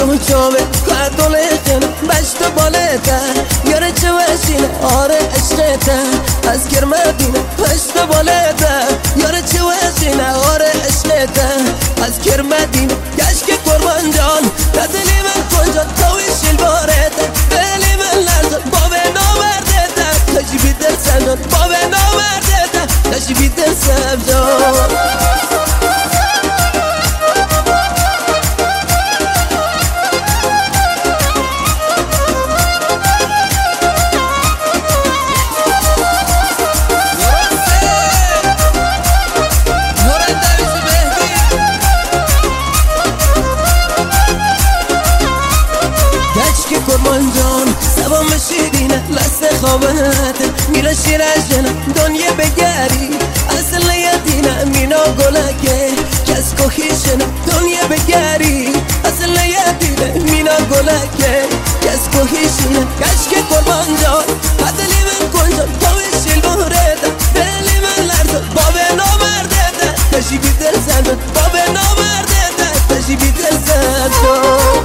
و چاوه کردولتن بشت بالته یاره چه وشینه آره عشقته از کرمدینه بشت بالته یاره چه وشینه آره عشقته از کرمدینه گشک قربان جان دلی من کنجان تویشیل بارته دلی من لرزان بابه نامردته تجیبی دل سمجان بابه نامردته تجیبی دل سمجان قربان جان سبا مشیدینه لست خوابته میره شیرشنه دنیا بگری اصل نیدینه مینا گلکه کس کوهیشنه دنیا بگری اصل نیدینه مینا گلکه کس کوهیشنه کشک قربان جان دلی من کنجان تویشیل بورده دلی من لرزان بابه نامردده تجیبی دل زندان بابه نامردده تجیبی دل زندان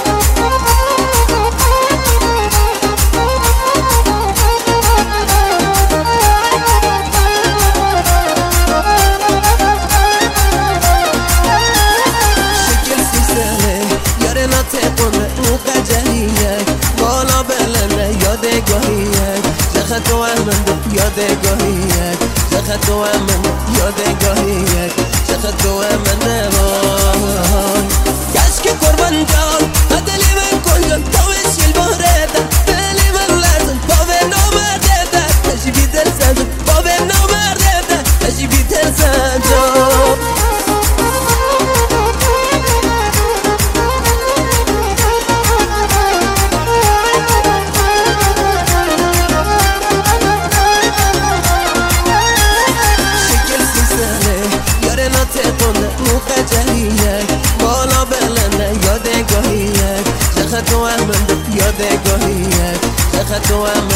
بالا بلنه یادگاهیه زخط و امنده یادگاهیه زخط و امنده یادگاهیه زخط و امنده وای گشک قربان جان دلی من کنجان تویشیل بارده دلی من لرزان بابه نامرده تجیبی دل زنجان بابه نامرده تجیبی دل زنجان بالا بلنه یادگاهیه زخط و امنده یادگاهیه زخط و امنده